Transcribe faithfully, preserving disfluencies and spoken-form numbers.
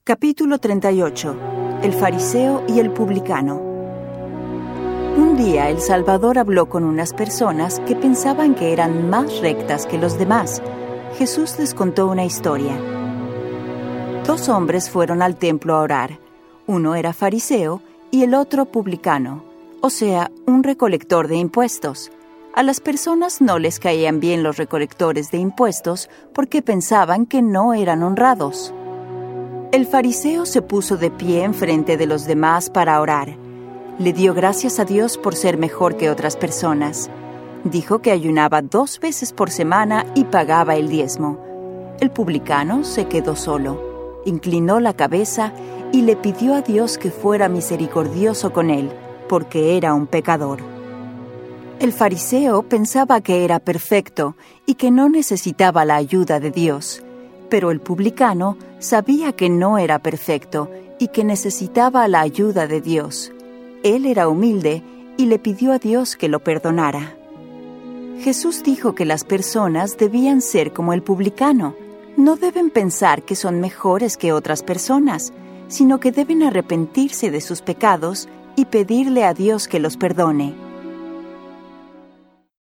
Capítulo treinta y ocho. El fariseo y el publicano. Un día el Salvador habló con unas personas que pensaban que eran más rectas que los demás. Jesús les contó una historia. Dos hombres fueron al templo a orar. Uno era fariseo y el otro publicano, o sea, un recolector de impuestos. A las personas no les caían bien los recolectores de impuestos porque pensaban que no eran honrados. El fariseo se puso de pie enfrente de los demás para orar. Le dio gracias a Dios por ser mejor que otras personas. Dijo que ayunaba dos veces por semana y pagaba el diezmo. El publicano se quedó solo, inclinó la cabeza y le pidió a Dios que fuera misericordioso con él, porque era un pecador. El fariseo pensaba que era perfecto y que no necesitaba la ayuda de Dios. Pero el publicano sabía que no era perfecto y que necesitaba la ayuda de Dios. Él era humilde y le pidió a Dios que lo perdonara. Jesús dijo que las personas debían ser como el publicano. No deben pensar que son mejores que otras personas, sino que deben arrepentirse de sus pecados y pedirle a Dios que los perdone.